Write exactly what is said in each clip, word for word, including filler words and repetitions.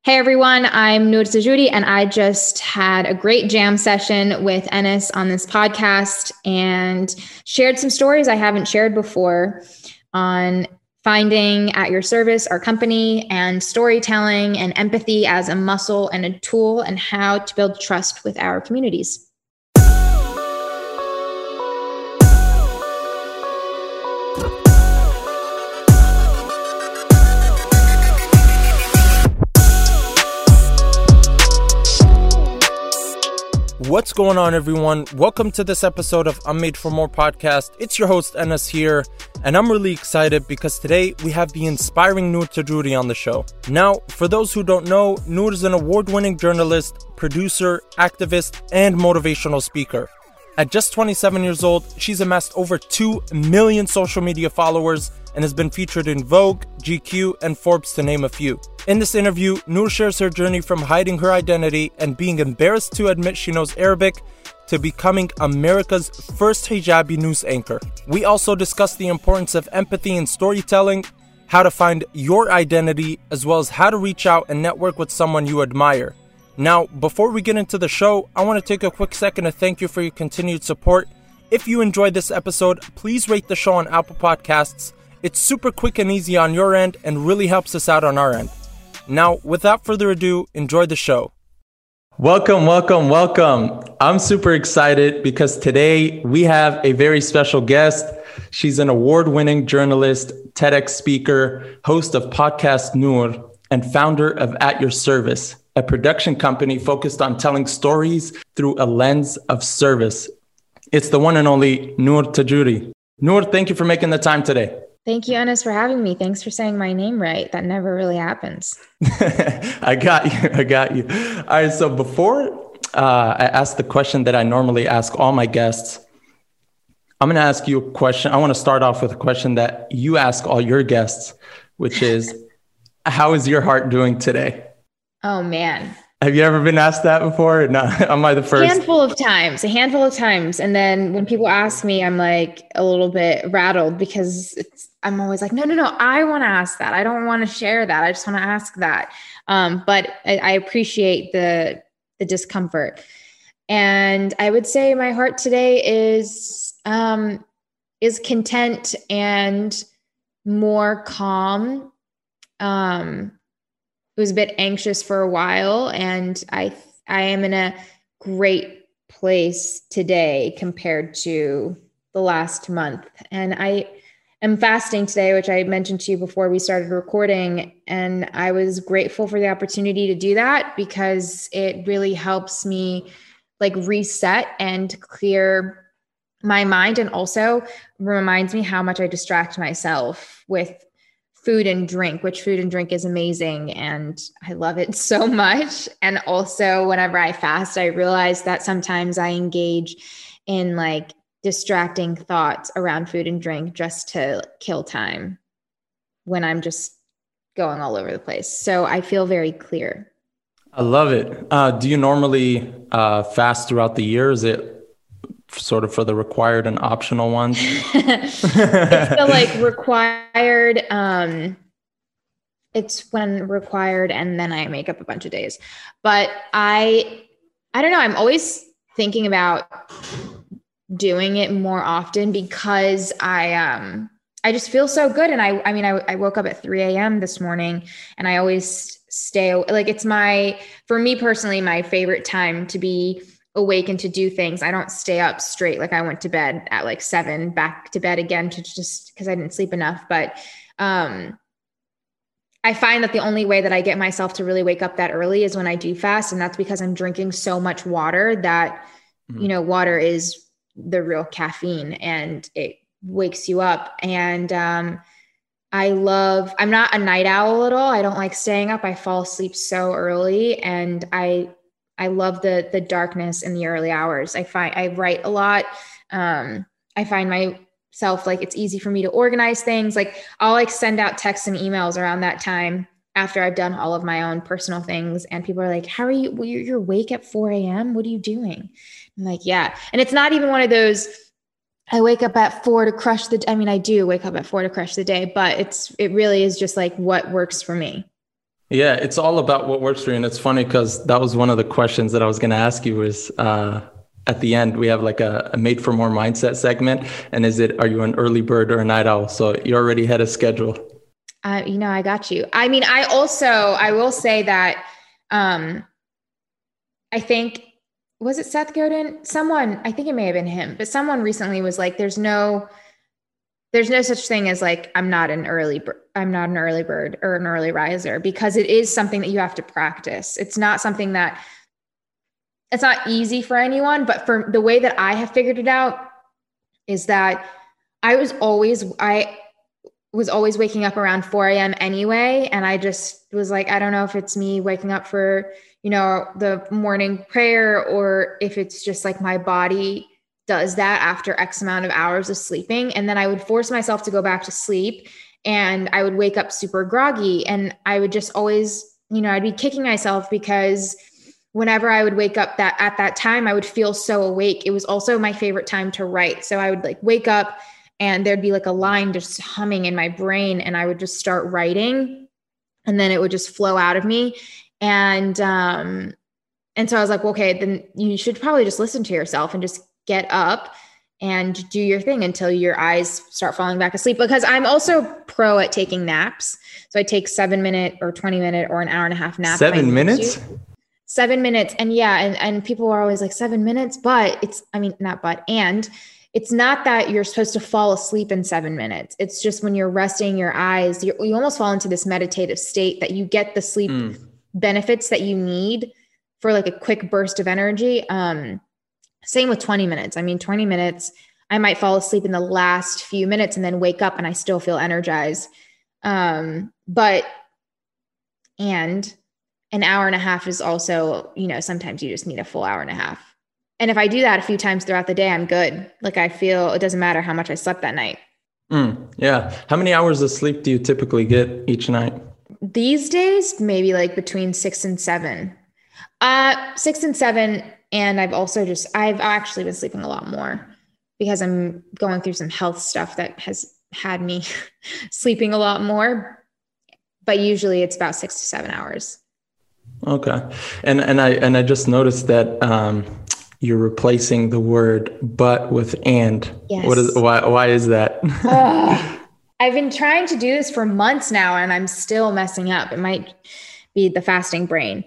Hey everyone, I'm Noor Tajudi, and I just had a great jam session with Enes on this podcast and shared some stories I haven't shared before on finding At Your Service, our company, and storytelling and empathy as a muscle and a tool, and how to build trust with our communities. What's going on, everyone? Welcome to this episode of I'm Made for More podcast. It's your host, Enes here, and I'm really excited because today we have the inspiring Noor Tajudi on the show. Now, for those who don't know, Noor is an award-winning journalist, producer, activist, and motivational speaker. At just twenty-seven years old, she's amassed over two million social media followers and has been featured in Vogue, G Q, and Forbes, to name a few. In this interview, Noor shares her journey from hiding her identity and being embarrassed to admit she knows Arabic to becoming America's first hijabi news anchor. We also discuss the importance of empathy in storytelling, how to find your identity, as well as how to reach out and network with someone you admire. Now, before we get into the show, I want to take a quick second to thank you for your continued support. If you enjoyed this episode, please rate the show on Apple Podcasts. It's super quick and easy on your end and really helps us out on our end. Now, without further ado, enjoy the show. Welcome, welcome, welcome. I'm super excited because today we have a very special guest. She's an award-winning journalist, TEDx speaker, host of Podcast Noor, and founder of At Your Service, a production company focused on telling stories through a lens of service. It's the one and only Noor Tajudi. Noor, thank you for making the time today. Thank you, Enes, for having me. Thanks for saying my name right. That never really happens. I got you. I got you. All right. So before uh, I ask the question that I normally ask all my guests, I'm going to ask you a question. I want to start off with a question that you ask all your guests, which is, how is your heart doing today? Oh, man. Have you ever been asked that before? No, am I the first? A handful of times, a handful of times. And then when people ask me, I'm like a little bit rattled because it's, I'm always like, no, no, no, I want to ask that. I don't want to share that. I just want to ask that. Um, but I, I appreciate the, the discomfort. And I would say my heart today is, um, is content and more calm. Um, It was a bit anxious for a while, and I I am in a great place today compared to the last month. And I am fasting today, which I mentioned to you before we started recording, and I was grateful for the opportunity to do that because it really helps me like reset and clear my mind, and also reminds me how much I distract myself with food and drink, which food and drink is amazing. And I love it so much. And also whenever I fast, I realize that sometimes I engage in like distracting thoughts around food and drink just to kill time when I'm just going all over the place. So I feel very clear. I love it. Uh, do you normally uh, fast throughout the year? Is it sort of for the required and optional ones? It's the like required, um, it's when required, and then I make up a bunch of days. But I, I don't know. I'm always thinking about doing it more often because I, um, I just feel so good. And I, I mean, I, I woke up at three a.m. this morning, and I always stay like, it's my, for me personally, my favorite time to be awake and to do things. I don't stay up straight. Like I went to bed at like seven, back to bed again to just because I didn't sleep enough. But um, I find that the only way that I get myself to really wake up that early is when I do fast. And that's because I'm drinking so much water that, mm-hmm. you know, water is the real caffeine and it wakes you up. And um, I love, I'm not a night owl at all. I don't like staying up. I fall asleep so early, and I I love the the darkness in the early hours. I find I write a lot. Um, I find myself like it's easy for me to organize things. Like I'll like send out texts and emails around that time after I've done all of my own personal things. And people are like, how are you? Well, you're, you're awake at four a.m. What are you doing? I'm like, yeah. And it's not even one of those, I wake up at four to crush the, I mean, I do wake up at four to crush the day, but it's, it really is just like what works for me. Yeah, it's all about what works for you. And it's funny because that was one of the questions that I was going to ask you was uh, at the end, we have like a, a made for more mindset segment. And is it, are you an early bird or a night owl? So you're already ahead of schedule. Uh, you know, I got you. I mean, I also, I will say that um, I think, was it Seth Godin? Someone, I think it may have been him, but someone recently was like, there's no, there's no such thing as like, I'm not an early, I'm not an early bird or an early riser, because it is something that you have to practice. It's not something that, it's not easy for anyone, but for the way that I have figured it out is that I was always, I was always waking up around four a.m. anyway. And I just was like, I don't know if it's me waking up for, you know, the morning prayer, or if it's just like my body does that after X amount of hours of sleeping. And then I would force myself to go back to sleep and I would wake up super groggy. And I would just always, you know, I'd be kicking myself because whenever I would wake up that at that time, I would feel so awake. It was also my favorite time to write. So I would like wake up and there'd be like a line just humming in my brain and I would just start writing and then it would just flow out of me. And, um, and so I was like, well, okay, then you should probably just listen to yourself and just get up and do your thing until your eyes start falling back asleep. Because I'm also pro at taking naps. So I take seven minute or twenty minute or an hour and a half nap. Seven minutes? To. Seven minutes. And yeah. And, and people are always like seven minutes, but it's, I mean, not but, and it's not that you're supposed to fall asleep in seven minutes. It's just when you're resting your eyes, you you almost fall into this meditative state that you get the sleep mm. benefits that you need for like a quick burst of energy. Um, Same with twenty minutes. I mean, twenty minutes, I might fall asleep in the last few minutes and then wake up and I still feel energized. Um, but, and an hour and a half is also, you know, sometimes you just need a full hour and a half. And if I do that a few times throughout the day, I'm good. Like I feel it doesn't matter how much I slept that night. Mm, yeah. How many hours of sleep do you typically get each night? These days, maybe like between six and seven. Uh, six and seven. And I've also just, I've actually been sleeping a lot more because I'm going through some health stuff that has had me sleeping a lot more, but usually it's about six to seven hours. Okay. And, and I, and I just noticed that, um, you're replacing the word but with and. Yes. What is, why, why is that? uh, I've been trying to do this for months now and I'm still messing up. It might be the fasting brain.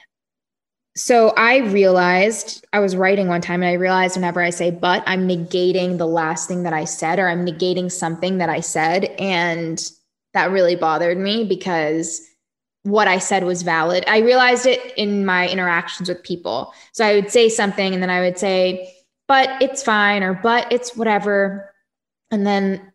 So I realized, I was writing one time and I realized whenever I say but, I'm negating the last thing that I said, or I'm negating something that I said. And that really bothered me because what I said was valid. I realized it in my interactions with people. So I would say something and then I would say, but it's fine, or but it's whatever. And then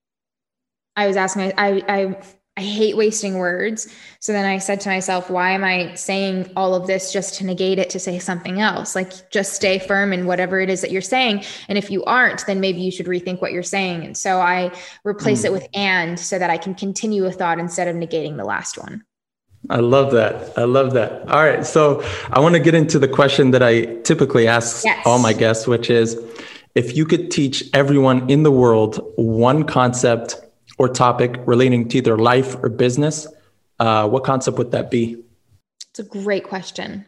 I was asking, I, I, I hate wasting words. So then I said to myself, why am I saying all of this just to negate it, to say something else? Like just stay firm in whatever it is that you're saying. And if you aren't, then maybe you should rethink what you're saying. And so I replace mm. it with and so that I can continue a thought instead of negating the last one. I love that. I love that. All right. So I want to get into the question that I typically ask yes. all my guests, which is if you could teach everyone in the world one concept or topic relating to either life or business, uh, what concept would that be? It's a great question.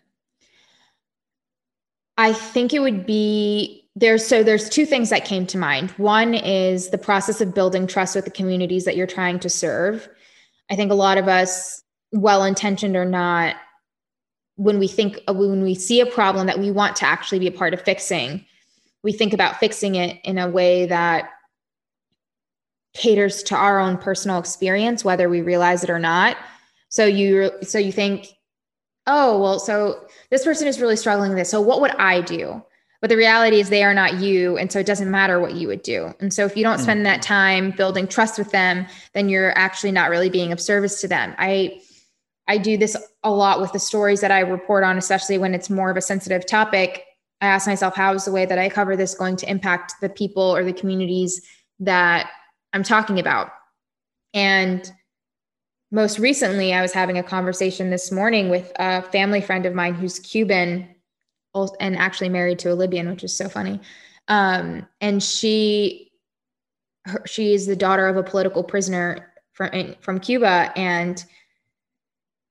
I think it would be there's, so there's two things that came to mind. One is the process of building trust with the communities that you're trying to serve. I think a lot of us, well-intentioned or not, when we think, when we see a problem that we want to actually be a part of fixing, we think about fixing it in a way that caters to our own personal experience, whether we realize it or not. So you, so you think, oh, well, so this person is really struggling with this. So what would I do? But the reality is they are not you. And so it doesn't matter what you would do. And so if you don't spend that time building trust with them, then you're actually not really being of service to them. I, I do this a lot with the stories that I report on, especially when it's more of a sensitive topic. I ask myself, how is the way that I cover this going to impact the people or the communities that I'm talking about? And most recently, I was having a conversation this morning with a family friend of mine who's Cuban and actually married to a Libyan, which is so funny. Um, and she, her, she is the daughter of a political prisoner from, from Cuba. And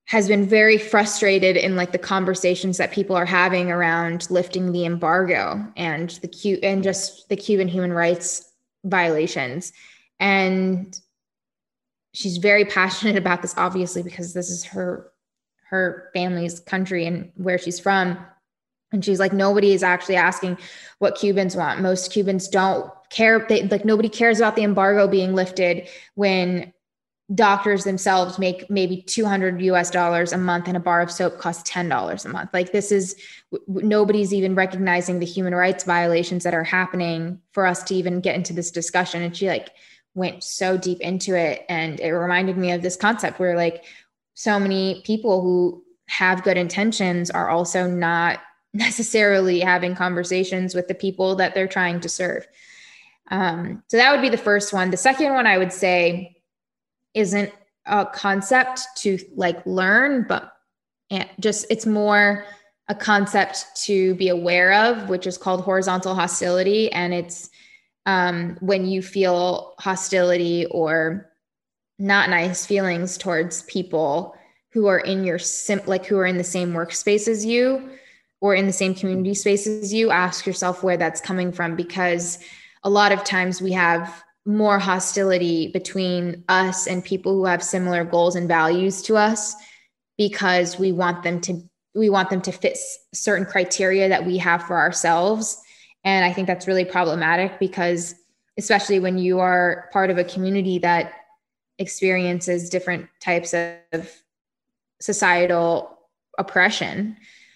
has been very frustrated in like the conversations that people are having around lifting the embargo and the Q and just the Cuban human rights violations. And she's very passionate about this, obviously, because this is her, her family's country and where she's from. And she's like, nobody is actually asking what Cubans want. Most Cubans don't care. They, like nobody cares about the embargo being lifted when doctors themselves make maybe two hundred U S dollars a month and a bar of soap costs ten dollars a month. Like this is, w- nobody's even recognizing the human rights violations that are happening for us to even get into this discussion. And she like went so deep into it. And it reminded me of this concept where like so many people who have good intentions are also not necessarily having conversations with the people that they're trying to serve. Um, so that would be the first one. The second one I would say isn't a concept to like learn, but just, it's more a concept to be aware of, which is called horizontal hostility. And it's um, when you feel hostility or not nice feelings towards people who are in your sim, like who are in the same workspace as you or in the same community space as you, ask yourself where that's coming from, because a lot of times we have more hostility between us and people who have similar goals and values to us because we want them to we want them to fit certain criteria that we have for ourselves. And I think that's really problematic because especially when you are part of a community that experiences different types of societal oppression,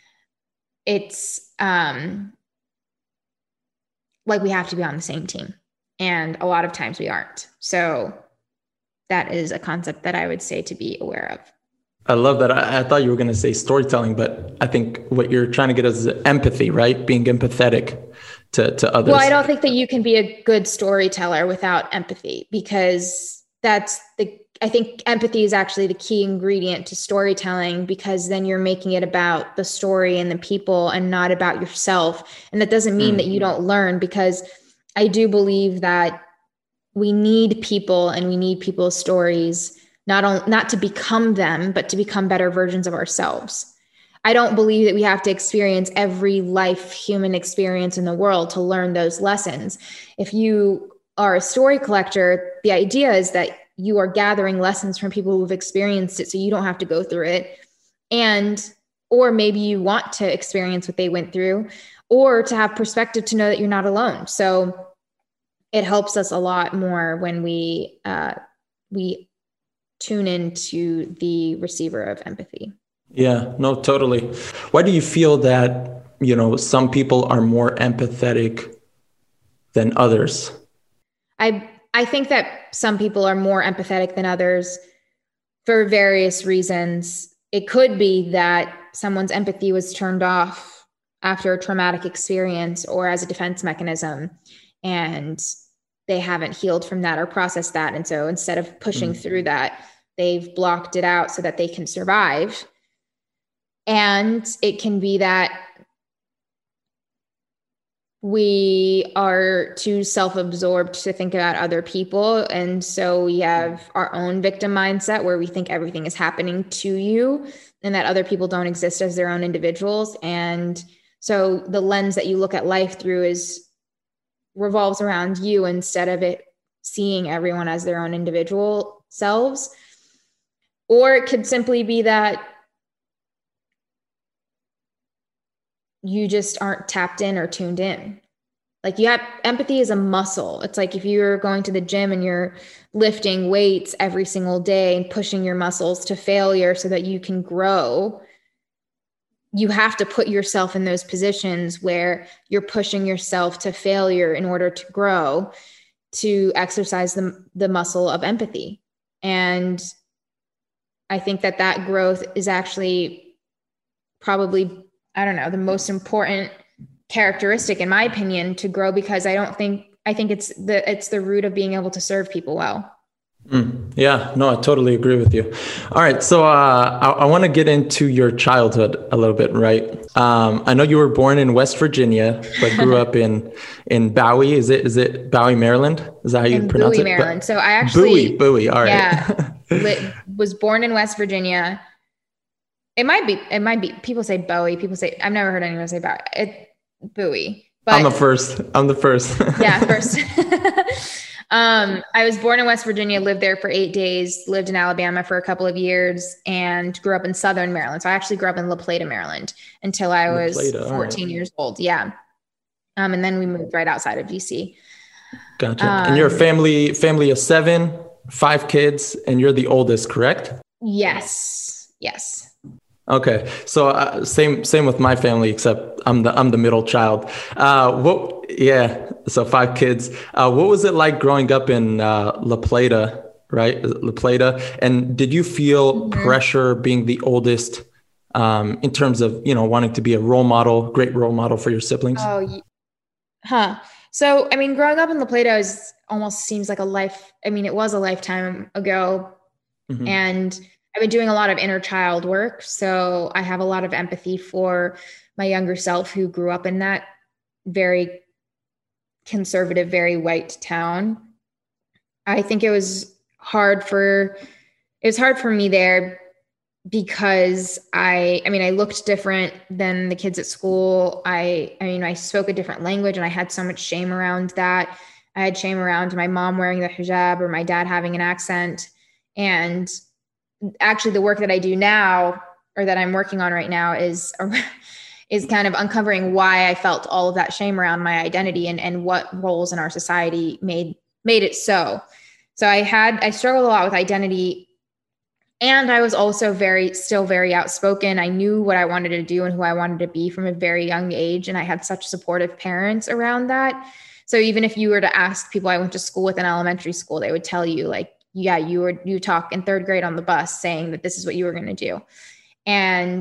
it's um, like we have to be on the same team. And a lot of times we aren't. So that is a concept that I would say to be aware of. I love that. I, I thought you were going to say storytelling, but I think what you're trying to get is empathy, right? Being empathetic to, to others. Well, I don't think that you can be a good storyteller without empathy, because that's the, I think empathy is actually the key ingredient to storytelling, because then you're making it about the story and the people and not about yourself. And that doesn't mean mm. that you don't learn, because I do believe that we need people and we need people's stories, not only not to become them, but to become better versions of ourselves. I don't believe that we have to experience every life human experience in the world to learn those lessons. If you are a story collector, the idea is that you are gathering lessons from people who've experienced it so you don't have to go through it. And, or maybe you want to experience what they went through, or to have perspective to know that you're not alone. So it helps us a lot more when we uh, we tune into the receiver of empathy. Yeah, no, totally. Why do you feel that, you know, some people are more empathetic than others? I I think that some people are more empathetic than others for various reasons. It could be that someone's empathy was turned off after a traumatic experience or as a defense mechanism, and they haven't healed from that or processed that. And so instead of pushing mm-hmm. through that, they've blocked it out so that they can survive. And it can be that we are too self-absorbed to think about other people. And so we have our own victim mindset where we think everything is happening to you and that other people don't exist as their own individuals. And so the lens that you look at life through is revolves around you instead of it seeing everyone as their own individual selves. Or it could simply be that you just aren't tapped in or tuned in. Like you have empathy is a muscle. It's like if you're going to the gym and you're lifting weights every single day and pushing your muscles to failure so that you can grow, you have to put yourself in those positions where you're pushing yourself to failure in order to grow, to exercise the, the muscle of empathy. And I think that that growth is actually probably, I don't know, the most important characteristic, in my opinion, to grow, because I don't think, I think it's the, it's the root of being able to serve people well. Mm, yeah, no, I totally agree with you. All right. So uh, I, I want to get into your childhood a little bit, right? Um, I know you were born in West Virginia, but grew up in in Bowie. Is it is it Bowie, Maryland? Is that how you in pronounce Bowie, it? Maryland. So I actually... Bowie, Bowie. All right. Yeah, lit, was born in West Virginia, It might be, it might be, people say Bowie, people say, I've never heard anyone say Bowie. It, Bowie. But I'm the first. I'm the first. yeah, first. um, I was born in West Virginia, lived there for eight days, lived in Alabama for a couple of years, and grew up in Southern Maryland. So I actually grew up in La Plata, Maryland until I was Plata, fourteen right. years old. Yeah. Um, and then we moved right outside of D C. Gotcha. Um, and you're a family, family of seven, five kids, and you're the oldest, correct? Yes. Yes. Okay, so uh, same same with my family, except I'm the I'm the middle child. Uh, what? Yeah, so five kids. Uh, what was it like growing up in uh, La Plata, right? La Plata, and did you feel mm-hmm. pressure being the oldest um, in terms of you know wanting to be a role model, great role model for your siblings? Oh, huh. So I mean, growing up in La Plata is almost seems like a life. I mean, it was a lifetime ago, mm-hmm. and I've been doing a lot of inner child work. So I have a lot of empathy for my younger self who grew up in that very conservative, very white town. I think it was hard for, it was hard for me there because I, I mean, I looked different than the kids at school. I, I mean, I spoke a different language and I had so much shame around that. I had shame around my mom wearing the hijab or my dad having an accent. And actually the work that I do now, or that I'm working on right now, is is kind of uncovering why I felt all of that shame around my identity and, and what roles in our society made made it so. So I had I struggled a lot with identity, and I was also very still very outspoken. I knew what I wanted to do and who I wanted to be from a very young age, and I had such supportive parents around that. So even if you were to ask people I went to school with in elementary school, they would tell you like, yeah, you were, you talk in third grade on the bus saying that this is what you were going to do. And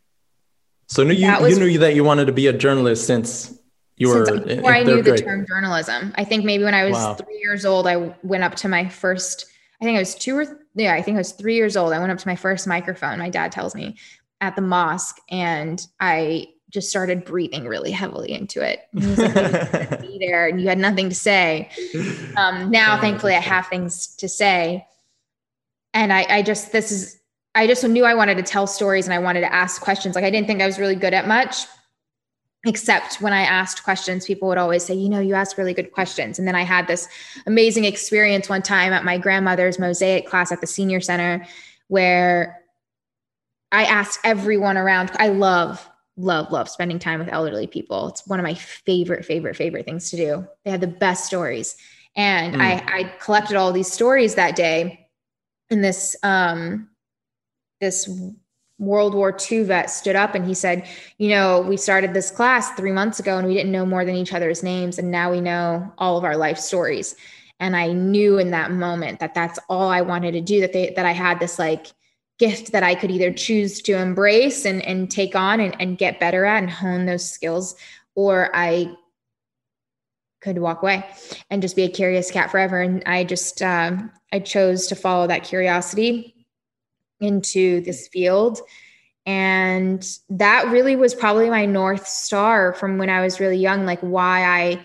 so knew you, was, you knew that you wanted to be a journalist since you were since before in, in I knew grade. The term journalism. I think maybe when I was wow. three years old, I went up to my first, I think I was two or, yeah, I think I was three years old. I went up to my first microphone, my dad tells me, at the mosque. And I just started breathing really heavily into it. And he was like, you be there and you had nothing to say. Um, now, thankfully, I have things to say. And I, I just, this is, I just knew I wanted to tell stories and I wanted to ask questions. Like, I didn't think I was really good at much, except when I asked questions, people would always say, you know, you ask really good questions. And then I had this amazing experience one time at my grandmother's mosaic class at the senior center, where I asked everyone around. I love Love, love spending time with elderly people. It's one of my favorite, favorite, favorite things to do. They had the best stories. And mm. I, I collected all these stories that day. And this, um, this World War Two vet stood up and he said, you know, we started this class three months ago and we didn't know more than each other's names. And now we know all of our life stories. And I knew in that moment that that's all I wanted to do, that they, that I had this like gift that I could either choose to embrace and, and take on and, and get better at and hone those skills, or I could walk away and just be a curious cat forever. And I just, um, I chose to follow that curiosity into this field. And that really was probably my North Star from when I was really young, like why I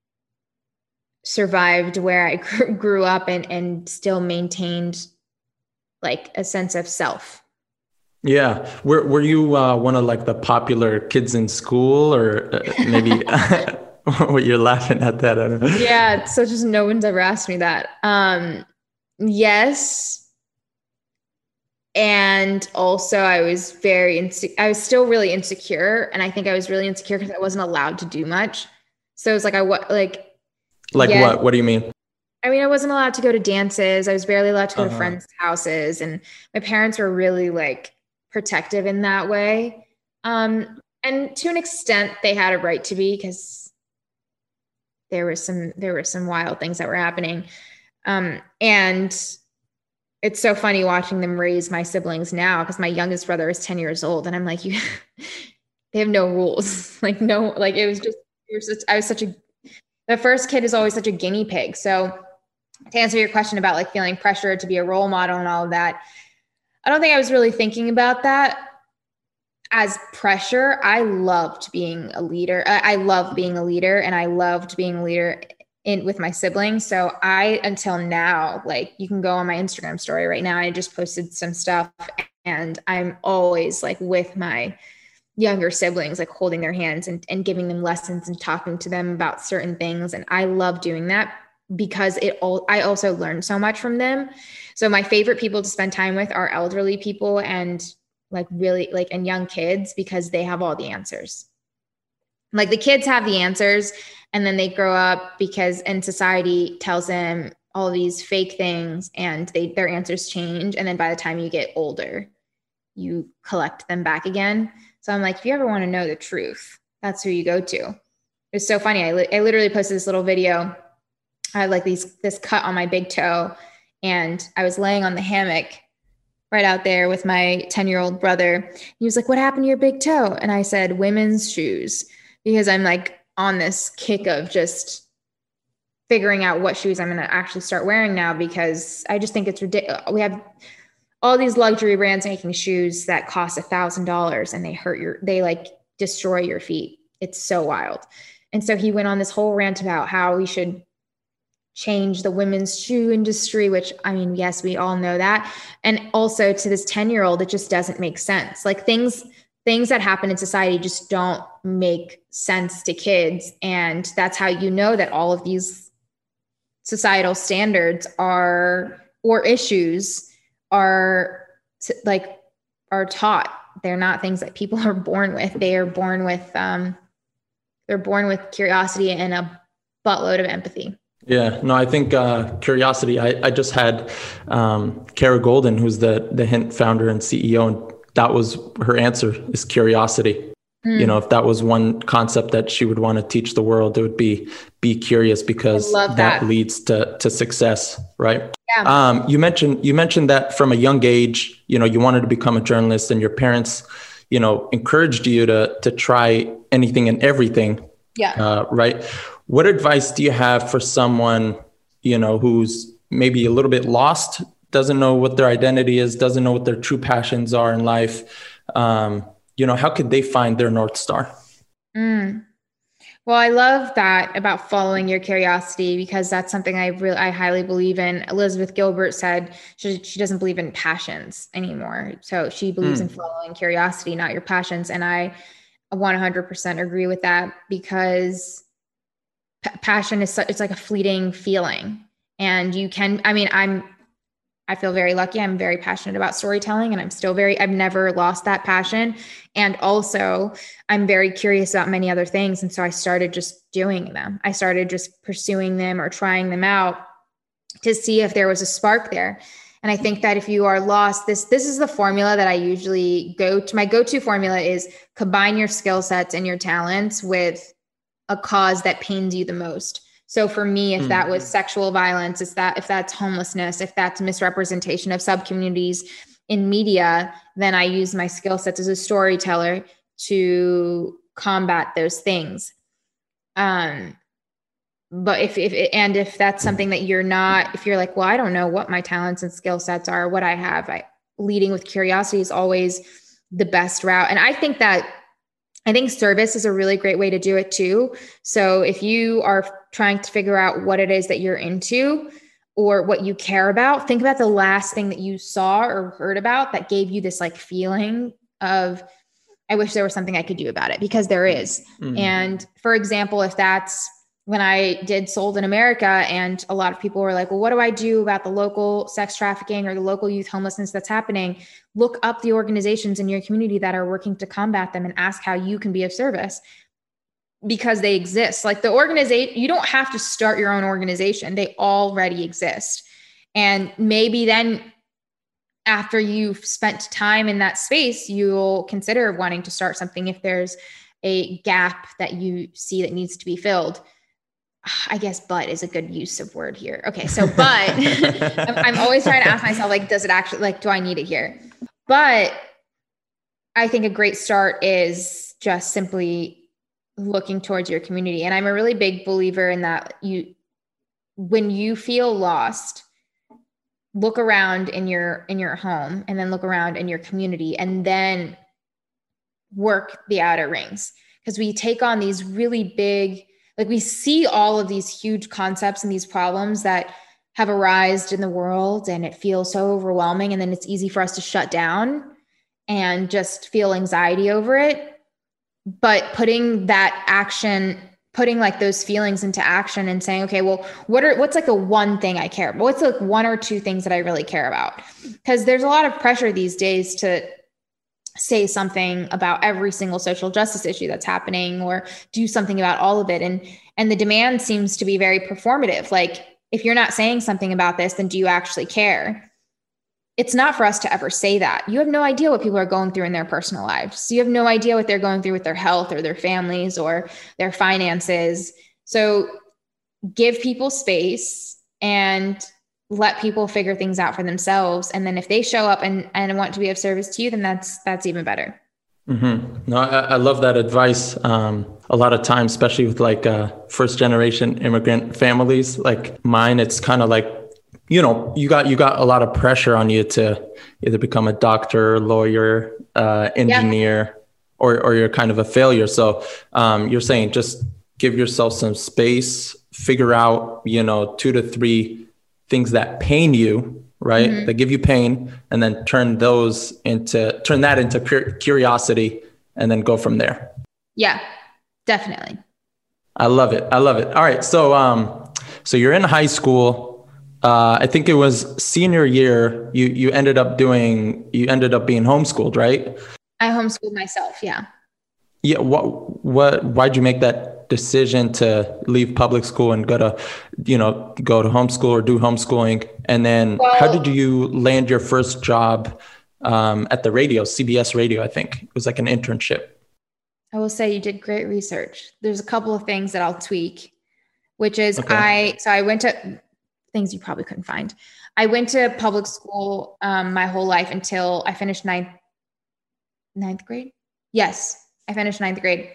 survived where I grew up and, and still maintained like a sense of self. Yeah. Were, were you uh, one of like the popular kids in school, or uh, maybe what you're laughing at that? I don't know. Yeah. So just no one's ever asked me that. Um, yes. And also I was very, inse- I was still really insecure. And I think I was really insecure because I wasn't allowed to do much. So it was like, I, what, like, like yeah, what, what do you mean? I mean, I wasn't allowed to go to dances. I was barely allowed to go uh-huh. to friends' houses. And my parents were really like protective in that way. Um, and to an extent they had a right to be, because there was some, there were some wild things that were happening. Um, and it's so funny watching them raise my siblings now, because my youngest brother is ten years old. And I'm like, you, they have no rules. Like, no, like it was just, it was such, I was such a, the first kid is always such a guinea pig. So to answer your question about like feeling pressure to be a role model and all of that, I don't think I was really thinking about that as pressure. I loved being a leader. I, I love being a leader, and I loved being a leader in with my siblings. So I, until now, like you can go on my Instagram story right now, I just posted some stuff and I'm always like with my younger siblings, like holding their hands and, and giving them lessons and talking to them about certain things. And I love doing that because it all, I also learn so much from them. So my favorite people to spend time with are elderly people and like really like, and young kids, because they have all the answers. Like the kids have the answers and then they grow up because, and society tells them all these fake things and they, their answers change. And then by the time you get older, you collect them back again. So I'm like, if you ever want to know the truth, that's who you go to. It's so funny. I, li- I literally posted this little video. I had like these, this cut on my big toe, and I was laying on the hammock right out there with my ten year old brother. He was like, what happened to your big toe? And I said, women's shoes, because I'm like on this kick of just figuring out what shoes I'm going to actually start wearing now, because I just think it's ridiculous. We have all these luxury brands making shoes that cost a thousand dollars and they hurt your, they like destroy your feet. It's so wild. And so he went on this whole rant about how we should change the women's shoe industry, which I mean, yes, we all know that. And also to this ten year old, it just doesn't make sense. Like things, things that happen in society just don't make sense to kids. And that's how you know that all of these societal standards are, or issues are like, are taught. They're not things that people are born with. They are born with, um, they're born with curiosity and a buttload of empathy. Yeah, no, I think uh, curiosity, I, I just had um, Kara Golden, who's the, the Hint founder and C E O, and that was her answer, is curiosity. Mm. You know, if that was one concept that she would want to teach the world, it would be be curious, because that. that leads to to success, right? Yeah. Um, you mentioned you mentioned that from a young age, you know, you wanted to become a journalist, and your parents, you know, encouraged you to to try anything and everything. Yeah. Uh, right. What advice do you have for someone, you know, who's maybe a little bit lost, doesn't know what their identity is, doesn't know what their true passions are in life? Um, you know, how could they find their North Star? Mm. Well, I love that about following your curiosity, because that's something I really, I highly believe in. Elizabeth Gilbert said she, she doesn't believe in passions anymore. So she believes mm. in following curiosity, not your passions. And I one hundred percent agree with that, because p- passion is, so, it's like a fleeting feeling. And you can, I mean, I'm, I feel very lucky. I'm very passionate about storytelling, and I'm still very, I've never lost that passion. And also I'm very curious about many other things. And so I started just doing them. I started just pursuing them or trying them out to see if there was a spark there. And I think that if you are lost, this, this is the formula that I usually go to. My go-to formula is combine your skill sets and your talents with a cause that pains you the most. So for me, if that was sexual violence, is that if that's homelessness, if that's misrepresentation of subcommunities in media, then I use my skill sets as a storyteller to combat those things. Um, but if, if, and if that's something that you're not, if you're like, well, I don't know what my talents and skill sets are, what I have, I, leading with curiosity is always the best route. And I think that I think service is a really great way to do it too. So if you are trying to figure out what it is that you're into or what you care about, think about the last thing that you saw or heard about that gave you this like feeling of, I wish there was something I could do about it, because there is. Mm-hmm. And for example, if that's when I did Sold in America, and a lot of people were like, well, what do I do about the local sex trafficking or the local youth homelessness that's happening? Look up the organizations in your community that are working to combat them and ask how you can be of service, because they exist. Like the organization, you don't have to start your own organization. They already exist. And maybe then after you've spent time in that space, you'll consider wanting to start something if there's a gap that you see that needs to be filled. I guess but is a good use of word here. Okay. So, but I'm, I'm always trying to ask myself, like, does it actually, like, do I need it here? But I think a great start is just simply looking towards your community. And I'm a really big believer in that you, when you feel lost, look around in your, in your home, and then look around in your community, and then work the outer rings. Because we take on these really big, like we see all of these huge concepts and these problems that have arised in the world and it feels so overwhelming. And then it's easy for us to shut down and just feel anxiety over it. But putting that action, putting like those feelings into action and saying, okay, well, what are, what's like the one thing I care about? What's like one or two things that I really care about? Because there's a lot of pressure these days to say something about every single social justice issue that's happening or do something about all of it. And, and the demand seems to be very performative. Like, if you're not saying something about this, then do you actually care? It's not for us to ever say that. You have no idea what people are going through in their personal lives. You have no idea what they're going through with their health or their families or their finances. So give people space and let people figure things out for themselves. And then if they show up and, and want to be of service to you, then that's, that's even better. Mm-hmm. No, I, I love that advice. Um, a lot of times, especially with like uh, first generation immigrant families like mine, it's kind of like, you know, you got you got a lot of pressure on you to either become a doctor, lawyer, uh, engineer, yeah. or or you're kind of a failure. So um, you're saying just give yourself some space, figure out, you know, two to three things that pain you, right? Mm-hmm. That give you pain, and then turn those into, turn that into cur- curiosity and then go from there. Yeah, definitely. I love it. I love it. All right. So, um, so you're in high school. Uh, I think it was senior year. You, you ended up doing, you ended up being homeschooled, right? I homeschooled myself. Yeah. Yeah. What, what, why'd you make that decision to leave public school and go to, you know, go to homeschool or do homeschooling? And then well, how did you land your first job um, at the radio, C B S radio? I think it was like an internship. I will say you did great research. There's a couple of things that I'll tweak, which is okay. I, so I went to things you probably couldn't find. I went to public school um, my whole life until I finished ninth, ninth grade. Yes. I finished ninth grade.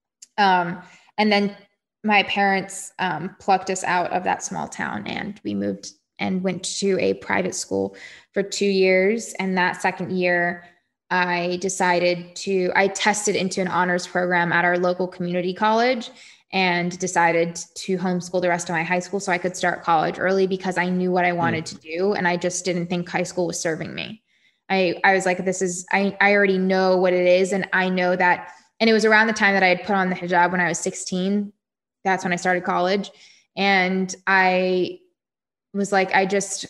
Um, and then my parents um, plucked us out of that small town and we moved and went to a private school for two years. And that second year, I decided to, I tested into an honors program at our local community college and decided to homeschool the rest of my high school so I could start college early because I knew what I wanted mm. to do. And I just didn't think high school was serving me. I, I was like, this is, I, I already know what it is. And I know that, and it was around the time that I had put on the hijab when I was sixteen. That's when I started college. And I was like, I just,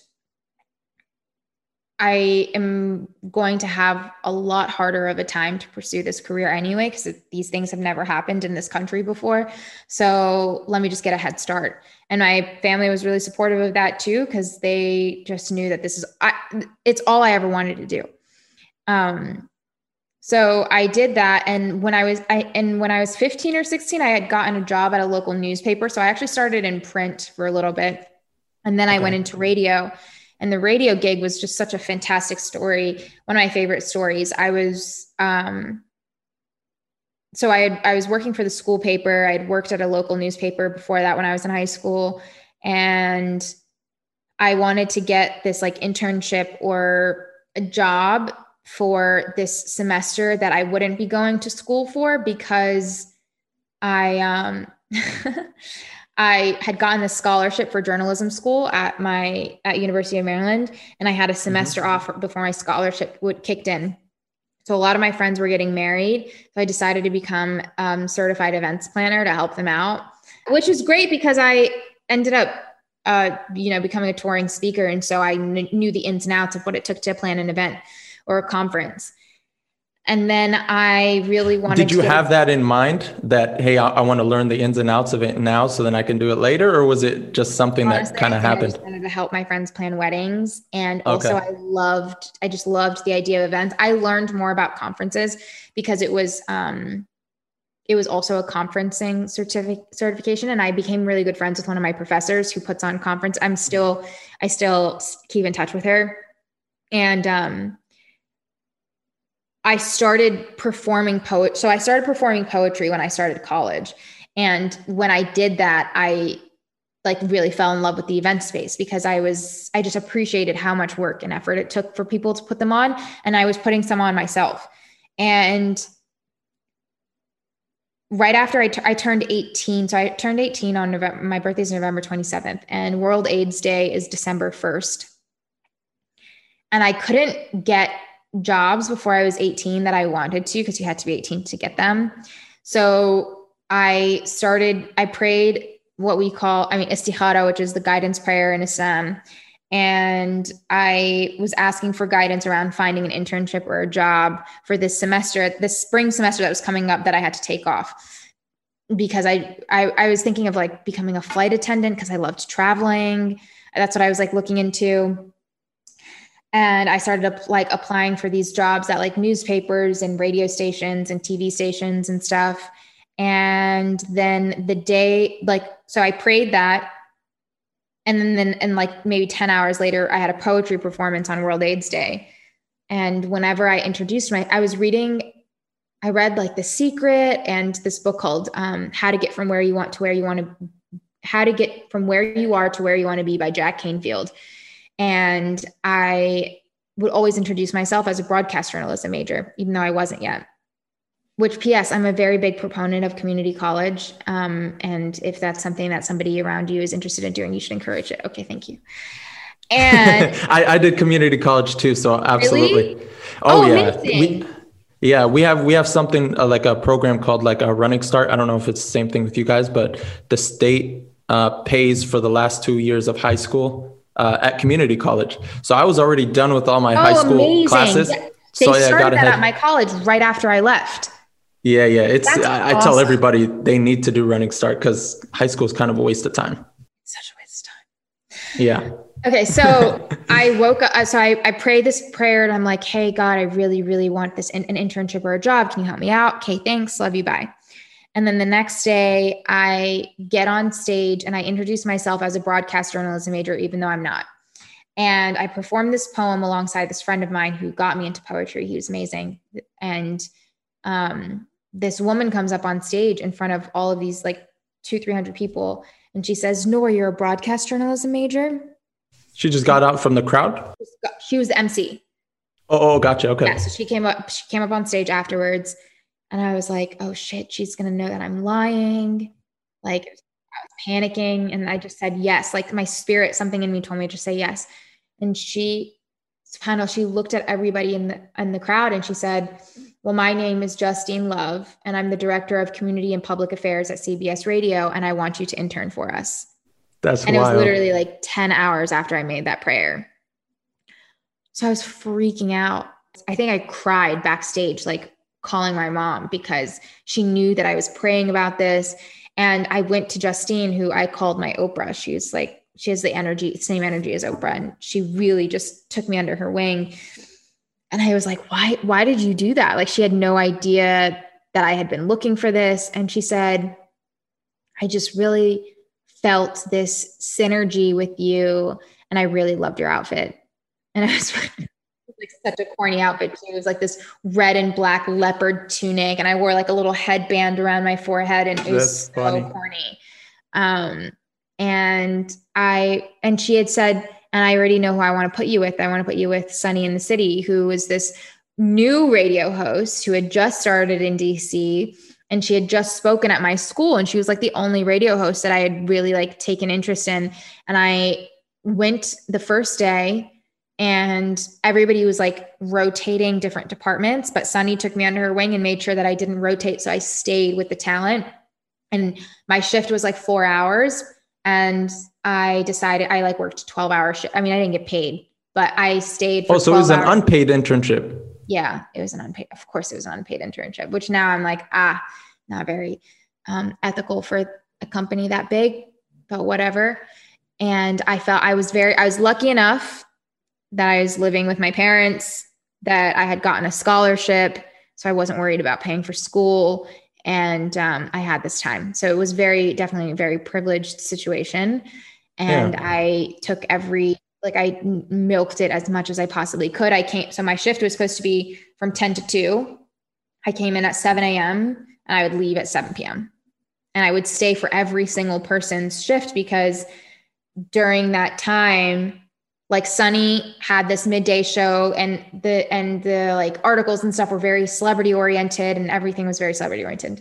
I am going to have a lot harder of a time to pursue this career anyway, because these things have never happened in this country before. So let me just get a head start. And my family was really supportive of that too, because they just knew that this is, I, it's all I ever wanted to do. Um, so I did that. And when I was, I, and when I was fifteen or sixteen, I had gotten a job at a local newspaper. So I actually started in print for a little bit. And then okay. I went into radio. And the radio gig was just such a fantastic story. One of my favorite stories. I was, um, so I had, I was working for the school paper. I had worked at a local newspaper before that when I was in high school. And I wanted to get this like internship or a job for this semester that I wouldn't be going to school for because I, um, I had gotten a scholarship for journalism school at my at University of Maryland, and I had a semester mm-hmm. off before my scholarship would kicked in. So a lot of my friends were getting married, so I decided to become um, certified events planner to help them out, which is great because I ended up, uh, you know, becoming a touring speaker, and so I kn- knew the ins and outs of what it took to plan an event or a conference. And then I really wanted to. Did you have that in mind that, hey, I, I want to learn the ins and outs of it now so then I can do it later? Or was it just something Honestly, that kind of happened? I wanted to help my friends plan weddings. And also okay. I loved, I just loved the idea of events. I learned more about conferences because it was, um, it was also a conferencing certific- certification. And I became really good friends with one of my professors who puts on conference. I'm still, I still keep in touch with her. And, um, I started performing poet. So I started performing poetry when I started college. And when I did that, I like really fell in love with the event space because I was, I just appreciated how much work and effort it took for people to put them on. And I was putting some on myself. And right after I, t- I turned eighteen. So I turned eighteen on November, my birthday's November twenty-seventh, and World AIDS Day is December first. And I couldn't get jobs before I was eighteen that I wanted to, because you had to be eighteen to get them. So I started, I prayed what we call, I mean, istikhara, which is the guidance prayer in Islam. And I was asking for guidance around finding an internship or a job for this semester, this spring semester that was coming up that I had to take off, because I, I, I was thinking of like becoming a flight attendant because I loved traveling. That's what I was like looking into. And I started up, like applying for these jobs at like newspapers and radio stations and T V stations and stuff. And then the day, like, so I prayed that. And then, then, and like maybe ten hours later, I had a poetry performance on World AIDS Day. And whenever I introduced my, I was reading, I read like The Secret and this book called um, How to Get From Where You Want to Where You Want to, How to Get From Where You Are to Where You Want to Be by Jack Canfield. And I would always introduce myself as a broadcast journalism major, even though I wasn't yet. Which, P S, I'm a very big proponent of community college. Um, and if that's something that somebody around you is interested in doing, you should encourage it. Okay, thank you. And I, I did community college too, so absolutely. Really? Oh, Oh, yeah. amazing. We, yeah, we have we have something uh, like a program called like a Running Start. I don't know if it's the same thing with you guys, but the state uh, pays for the last two years of high school uh, at community college. So I was already done with all my Oh, high school amazing. classes. They So yeah, I got started that ahead. at my college right after I left. Yeah, yeah. It's That's I, I tell awesome. everybody they need to do Running Start because high school is kind of a waste of time. Such a waste of time. Yeah. Okay, so I woke up, so I, I prayed this prayer and I'm like, hey, God, I really, really want this in, an internship or a job. Can you help me out? Okay, thanks. Love you. Bye. And then the next day I get on stage and I introduce myself as a broadcast journalism major, even though I'm not. And I performed this poem alongside this friend of mine who got me into poetry. He was amazing. And um, this woman comes up on stage in front of all of these like two, three hundred people. And she says, Noor, you're a broadcast journalism major? She just got out from the crowd. She was the M C. Oh, oh, gotcha. Okay. Yeah, so she came up, she came up on stage afterwards, and I was like, oh shit, she's gonna know that I'm lying. Like, I was panicking, and I just said yes. Like my spirit, something in me told me to say yes. And she, kind of, she looked at everybody in the in the crowd, and she said, well, my name is Justine Love, and I'm the director of community and public affairs at C B S Radio, and I want you to intern for us. That's and wild. It was literally like ten hours after I made that prayer. So I was freaking out. I think I cried backstage, like calling my mom because she knew that I was praying about this. And I went to Justine, who I called my Oprah. She was like, she has the energy, same energy as Oprah. And she really just took me under her wing. And I was like, why, why did you do that? Like she had no idea that I had been looking for this. And she said, I just really felt this synergy with you. And I really loved your outfit. And I was like such a corny outfit too. It was like this red and black leopard tunic. And I wore like a little headband around my forehead. And it was That's so funny. corny. Um, and I, and she had said, and I already know who I want to put you with. I want to put you with Sunny in the City, who was this new radio host who had just started in D C, and she had just spoken at my school. And she was like the only radio host that I had really like taken interest in. And I went the first day and everybody was like rotating different departments, but Sunny took me under her wing and made sure that I didn't rotate. So I stayed with the talent, and my shift was like four hours. And I decided I like worked twelve hour shift. I mean, I didn't get paid, but I stayed for Oh, so it was an hours. unpaid internship. Yeah, it was an unpaid. Of course, it was an unpaid internship, which now I'm like, ah, not very um, ethical for a company that big, but whatever. And I felt I was very, I was lucky enough that I was living with my parents, that I had gotten a scholarship. So I wasn't worried about paying for school. And um, I had this time. So it was very, definitely a very privileged situation. And yeah. I took every, like I milked it as much as I possibly could. I came, so my shift was supposed to be from ten to two. I came in at seven a.m. and I would leave at seven p.m. And I would stay for every single person's shift, because during that time, like Sunny had this midday show, and the, and the like articles and stuff were very celebrity oriented, and everything was very celebrity oriented.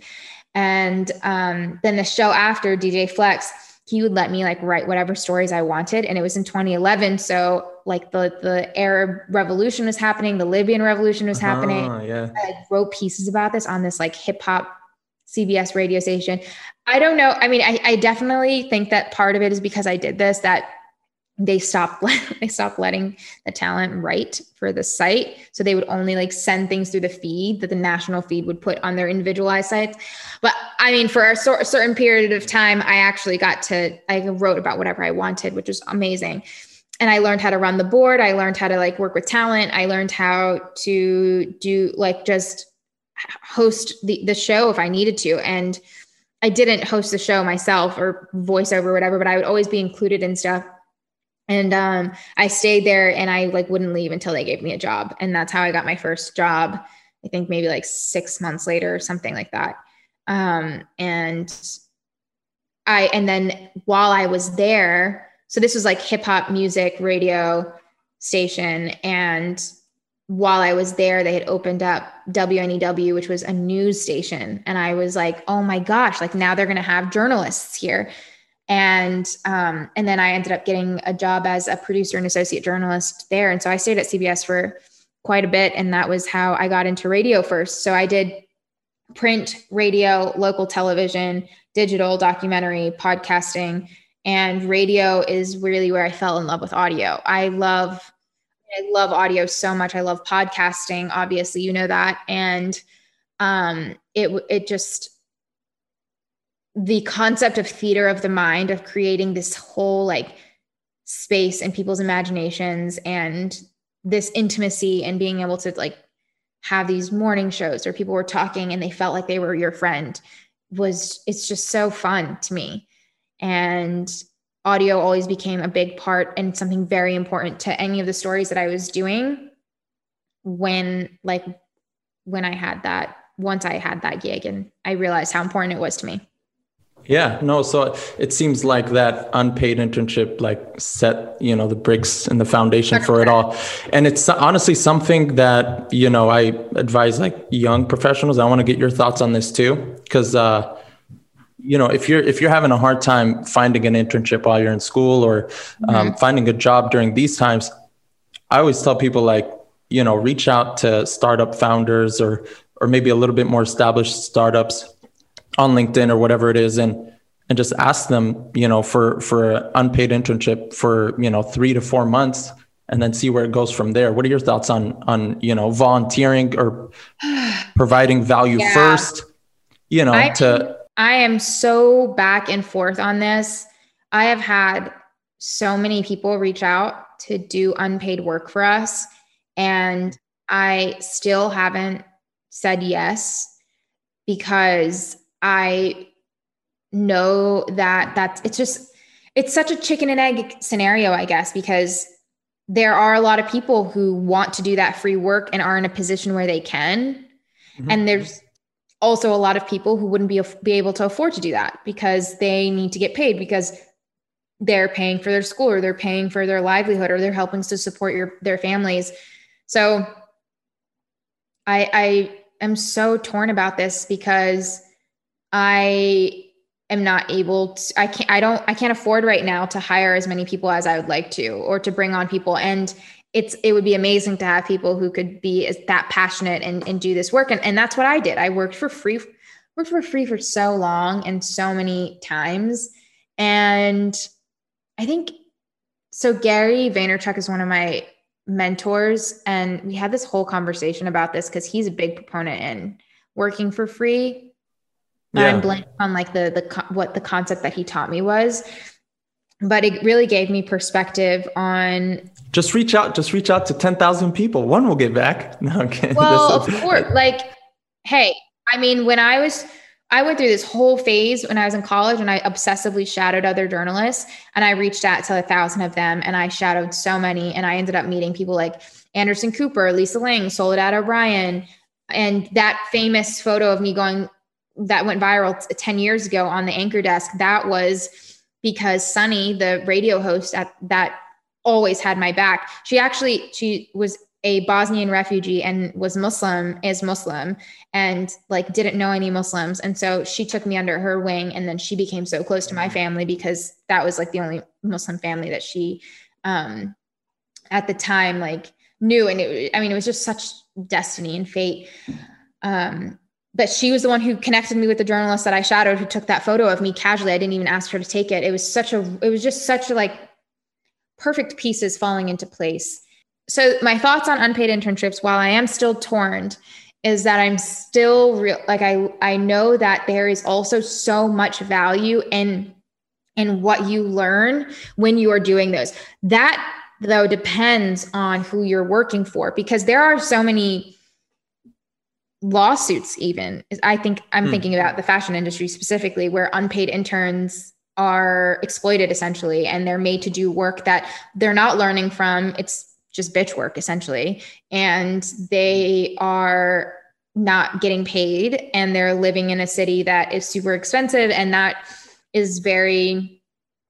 And um, then the show after, D J Flex, he would let me like write whatever stories I wanted. And it was in twenty eleven. So like the, the Arab Revolution was happening. The Libyan Revolution was uh-huh, happening. Yeah. I like, wrote pieces about this on this like hip hop C B S radio station. I don't know. I mean, I, I definitely think that part of it is because I did this, that they stopped, they stopped letting the talent write for the site. So they would only like send things through the feed that the national feed would put on their individualized sites. But I mean, for a, so- a certain period of time, I actually got to, I wrote about whatever I wanted, which was amazing. And I learned how to run the board. I learned how to like work with talent. I learned how to do like just host the, the show if I needed to. And I didn't host the show myself or voiceover or whatever, but I would always be included in stuff. And um, I stayed there and I like wouldn't leave until they gave me a job. And that's how I got my first job. I think maybe like six months later or something like that. Um, and I, and then while I was there, so this was like hip hop music radio station. And while I was there, they had opened up W N E W, which was a news station. And I was like, oh my gosh, like now they're going to have journalists here. And, um, and then I ended up getting a job as a producer and associate journalist there. And so I stayed at C B S for quite a bit. And that was how I got into radio first. So I did print, radio, local television, digital, documentary, podcasting, and radio is really where I fell in love with audio. I love, I love audio so much. I love podcasting. Obviously, you know that. And, um, it, it just, the concept of theater of the mind, of creating this whole like space in people's imaginations and this intimacy and being able to like have these morning shows where people were talking and they felt like they were your friend was, it's just so fun to me. And audio always became a big part and something very important to any of the stories that I was doing when like, when I had that, once I had that gig and I realized how important it was to me. Yeah, no, so it seems like that unpaid internship like set, you know, the bricks and the foundation for it all. And it's honestly something that, you know, I advise like young professionals. I want to get your thoughts on this too, because, uh, you know, if you're if you're having a hard time finding an internship while you're in school or um, mm-hmm. finding a job during these times, I always tell people like, you know, reach out to startup founders or or maybe a little bit more established startups on LinkedIn or whatever it is, and and just ask them, you know, for for an unpaid internship for, you know, three to four months, and then see where it goes from there. What are your thoughts on on you know volunteering or providing value yeah. first? You know, I, to I am so back and forth on this. I have had so many people reach out to do unpaid work for us, and I still haven't said yes because I know that that's, it's just, it's such a chicken and egg scenario, I guess, because there are a lot of people who want to do that free work and are in a position where they can. Mm-hmm. And there's also a lot of people who wouldn't be, be able to afford to do that because they need to get paid because they're paying for their school or they're paying for their livelihood or they're helping to support your, their families. So I, I am so torn about this because I am not able to, I can't, I don't, I can't afford right now to hire as many people as I would like to, or to bring on people. And it's, it would be amazing to have people who could be as, that passionate and, and do this work. And, and that's what I did. I worked for free, worked for free for so long and so many times. And I think, so Gary Vaynerchuk is one of my mentors. And we had this whole conversation about this because he's a big proponent in working for free. Yeah. I'm blanking on like the, the, what the concept that he taught me was, but it really gave me perspective on just reach out, just reach out to ten thousand people. One will get back. No, I'm kidding. Well, of course. Like, hey, I mean, when I was, I went through this whole phase when I was in college and I obsessively shadowed other journalists and I reached out to a thousand of them and I shadowed so many. And I ended up meeting people like Anderson Cooper, Lisa Lang, Soledad O'Brien. And that famous photo of me going, that went viral t- ten years ago on the anchor desk. That was because Sunny, the radio host at that always had my back. She actually, she was a Bosnian refugee and was Muslim, is Muslim, and like didn't know any Muslims. And so she took me under her wing, and then she became so close to my family because that was like the only Muslim family that she, um, at the time, like knew. And it, I mean, it was just such destiny and fate. Um, but she was the one who connected me with the journalist that I shadowed, who took that photo of me casually. I didn't even ask her to take it. It was such a, it was just such a like perfect pieces falling into place. So my thoughts on unpaid internships, while I am still torn, is that I'm still real. Like I, I know that there is also so much value in, in what you learn when you are doing those. That though depends on who you're working for, because there are so many lawsuits, even I think I'm hmm. thinking about the fashion industry specifically, where unpaid interns are exploited essentially, and they're made to do work that they're not learning from. It's just bitch work essentially. And they are not getting paid, and they're living in a city that is super expensive. And that is very,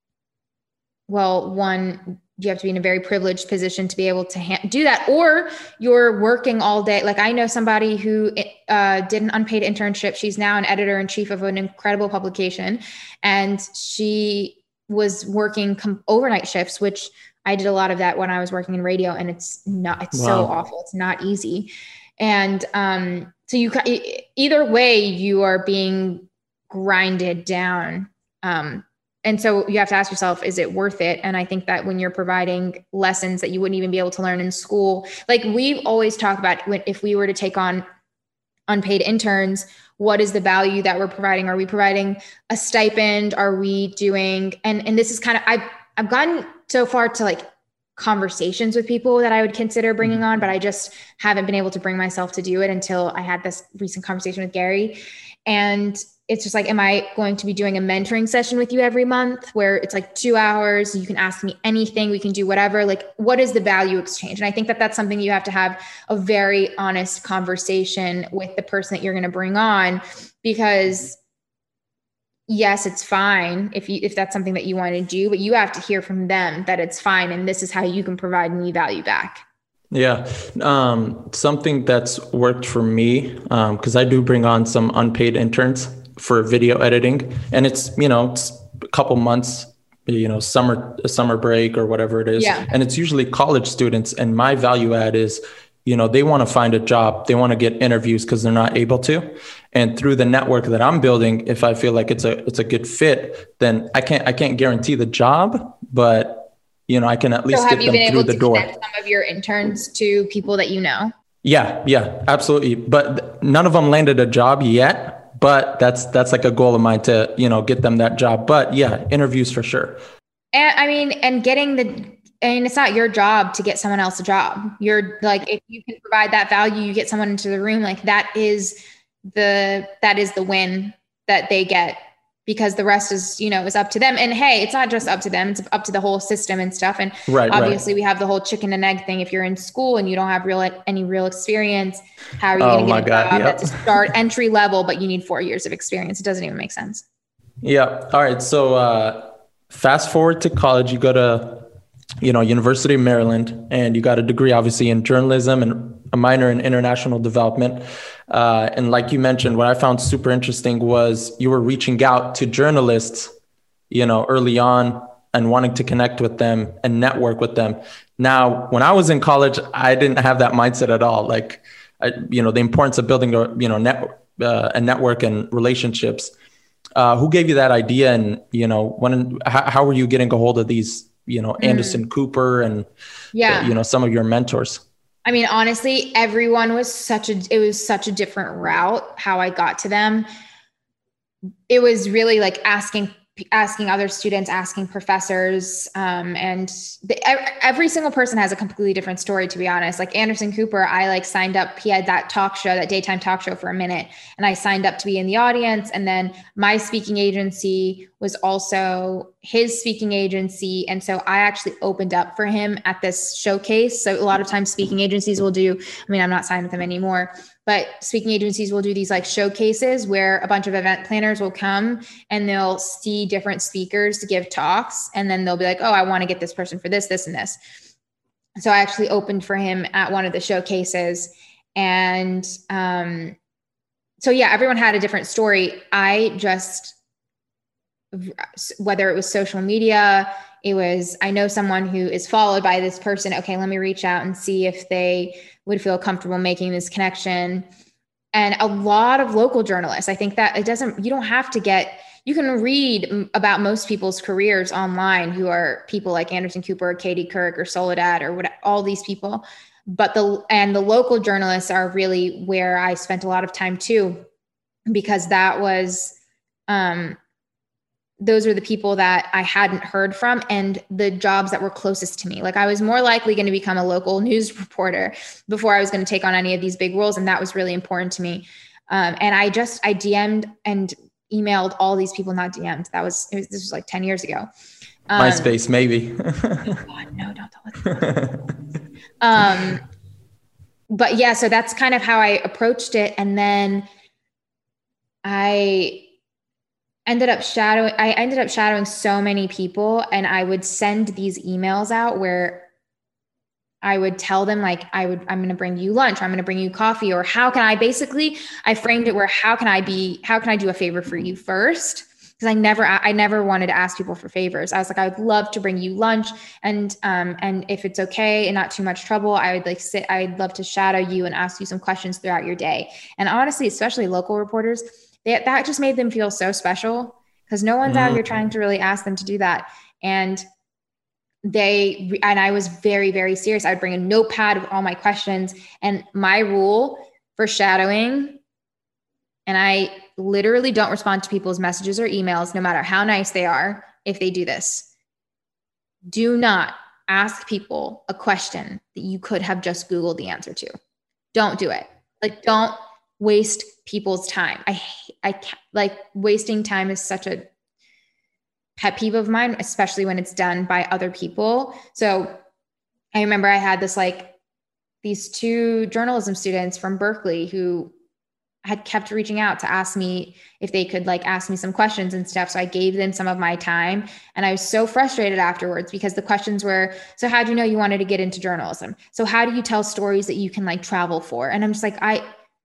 well, one, you have to be in a very privileged position to be able to ha- do that, or you're working all day. Like I know somebody who uh, did an unpaid internship. She's now an editor in chief of an incredible publication. And she was working com- overnight shifts, which I did a lot of that when I was working in radio, and it's not, it's wow. so awful. It's not easy. And um, so you, either way, you are being grinded down. Um, and so you have to ask yourself, is it worth it? And I think that when you're providing lessons that you wouldn't even be able to learn in school, like we've always talked about, when, if we were to take on unpaid interns, what is the value that we're providing? Are we providing a stipend? Are we doing, and, and this is kind of, I've, I've gotten so far to like conversations with people that I would consider bringing on, but I just haven't been able to bring myself to do it until I had this recent conversation with Gary. And it's just like, am I going to be doing a mentoring session with you every month where it's like two hours, you can ask me anything, we can do whatever, like what is the value exchange? And I think that that's something you have to have a very honest conversation with the person that you're going to bring on, because yes, it's fine if you, if that's something that you want to do, but you have to hear from them that it's fine. And this is how you can provide me value back. Yeah. Um, something that's worked for me, um, cause I do bring on some unpaid interns for video editing, and it's, you know, it's a couple months, you know, summer, summer break or whatever it is. Yeah. And it's usually college students. And my value add is, you know, they want to find a job. They want to get interviews because they're not able to. And through the network that I'm building, if I feel like it's a, it's a good fit, then I can't, I can't guarantee the job, but you know, I can at least so get them through the door. Have you been able to connect some of your interns to people that you know? Yeah, yeah, absolutely. But none of them landed a job yet. But that's that's like a goal of mine to, you know, get them that job. But yeah, interviews for sure. And I mean, and getting the, I mean, it's not your job to get someone else a job. You're like, if you can provide that value, you get someone into the room, like that is the, that is the win that they get, because the rest is, you know, is up to them. And hey, it's not just up to them, it's up to the whole system and stuff. And right, obviously right. we have the whole chicken and egg thing. If you're in school and you don't have real, any real experience, how are you oh going to get a God, job yep. that's a start entry level, but you need four years of experience? It doesn't even make sense. Yeah. All right. So uh, fast forward to college, you go to, you know, University of Maryland, and you got a degree obviously in journalism and a minor in international development. Uh, and like you mentioned, what I found super interesting was you were reaching out to journalists, you know, early on and wanting to connect with them and network with them. Now, when I was in college, I didn't have that mindset at all. Like, I, you know, the importance of building a, you know, net, uh, a network and relationships. Uh, who gave you that idea? And, you know, when, how, how were you getting a hold of these, you know, Anderson mm. Cooper and, yeah, uh, you know, some of your mentors? I mean, honestly, everyone was such a, it was such a different route how I got to them. It was really like asking, asking other students, asking professors. Um, and the, every single person has a completely different story, to be honest. Like Anderson Cooper, I like signed up, he had that talk show, that daytime talk show for a minute. And I signed up to be in the audience. And then my speaking agency was also his speaking agency. And so I actually opened up for him at this showcase. So a lot of times speaking agencies will do, I mean, I'm not signed with them anymore, but speaking agencies will do these like showcases where a bunch of event planners will come and they'll see different speakers to give talks. And then they'll be like, oh, I want to get this person for this, this, and this. so I actually opened for him at one of the showcases. And um, so, yeah, everyone had a different story. I just, whether it was social media, it was, I know someone who is followed by this person. Okay, let me reach out and see if they would feel comfortable making this connection. And a lot of local journalists, I think that it doesn't, you don't have to get, you can read about most people's careers online who are people like Anderson Cooper, or Katie Couric, or Soledad, or what, all these people. But the, and the local journalists are really where I spent a lot of time too, because that was, um, those are the people that I hadn't heard from and the jobs that were closest to me. Like I was more likely going to become a local news reporter before I was going to take on any of these big roles. And that was really important to me. Um, and I just, I D M'd and emailed all these people, not D M'd. That was, it was, this was like ten years ago. Um, MySpace, maybe. Oh God, no, don't tell it. um, but yeah, so that's kind of how I approached it. And then I ended up shadowing, I ended up shadowing so many people, and I would send these emails out where I would tell them like, I would, I'm going to bring you lunch, or I'm going to bring you coffee, or how can I basically, I framed it where, how can I be, how can I do a favor for you first? Because I never, I never wanted to ask people for favors. I was like, I would love to bring you lunch, and, um, and if it's okay and not too much trouble, I would like sit, I'd love to shadow you and ask you some questions throughout your day. And honestly, especially local reporters, They, that just made them feel so special, because no one's mm. out here trying to really ask them to do that. And they, and I was very, very serious. I'd bring a notepad of all my questions, and my rule for shadowing, and I literally don't respond to people's messages or emails, no matter how nice they are, if they do this. Do not ask people a question that you could have just Googled the answer to. Don't do it. Like, don't waste people's time. I, I like wasting time is such a pet peeve of mine, especially when it's done by other people. So I remember I had this, like these two journalism students from Berkeley who had kept reaching out to ask me if they could like ask me some questions and stuff. So I gave them some of my time, and I was so frustrated afterwards because the questions were, so how do you know you wanted to get into journalism? So how do you tell stories that you can like travel for? And I'm just like, I,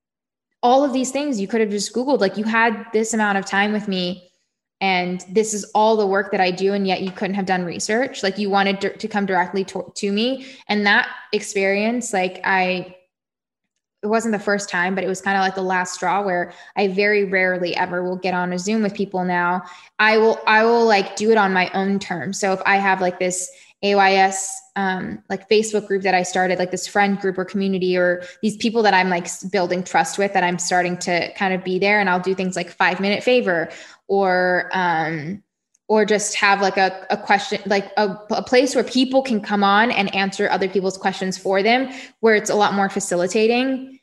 all of these things you could have just Googled. Like, you had this amount of time with me, and this is all the work that I do, and yet you couldn't have done research. Like, you wanted to, to come directly to, to me. And that experience, like I, it wasn't the first time, but it was kind of like the last straw, where I very rarely ever will get on a Zoom with people now. I will, I will like do it on my own terms. So if I have like this A Y S, um, like Facebook group that I started, like this friend group or community, or these people that I'm like building trust with, that I'm starting to kind of be there, and I'll do things like five minute favor, or, um, or just have like a, a question, like a, a place where people can come on and answer other people's questions for them, where it's a lot more facilitating.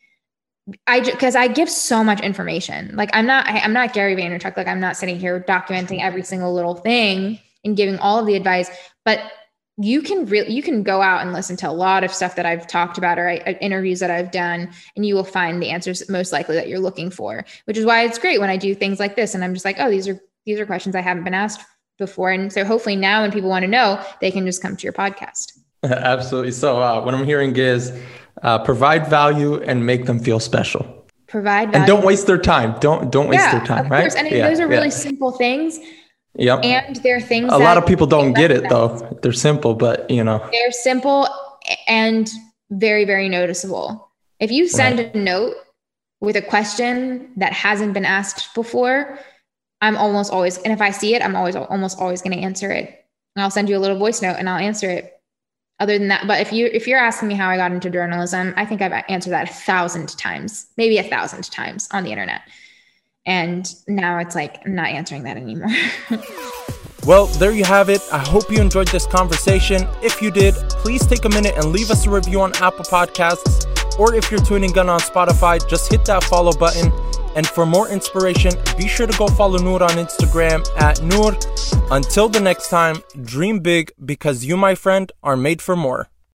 I, cause I give so much information. Like, I'm not, I, I'm not Gary Vaynerchuk. Like, I'm not sitting here documenting every single little thing and giving all of the advice, but you can really, you can go out and listen to a lot of stuff that I've talked about, or I, interviews that I've done, and you will find the answers most likely that you're looking for, which is why it's great when I do things like this. And I'm just like, oh, these are, these are questions I haven't been asked before. And so hopefully now when people want to know, they can just come to your podcast. Absolutely. So uh, what I'm hearing is uh, provide value and make them feel special. Provide value. And don't waste their time. Don't, don't waste yeah, their time. Of right. course. And yeah, those are really yeah. simple things. Yep. And they're things a that lot of people don't get it though. They're simple, but you know, they're simple and very, very noticeable. If you send right. a note with a question that hasn't been asked before, I'm almost always, and if I see it, I'm always, almost always going to answer it. And I'll send you a little voice note and I'll answer it. Other than that, but if you, if you're asking me how I got into journalism, I think I've answered that a thousand times, maybe a thousand times on the internet. And now it's like, I'm not answering that anymore. Well, there you have it. I hope you enjoyed this conversation. If you did, please take a minute and leave us a review on Apple Podcasts. Or if you're tuning in on Spotify, just hit that follow button. And for more inspiration, be sure to go follow Noor on Instagram at Noor. Until the next time, dream big, because you, my friend, are made for more.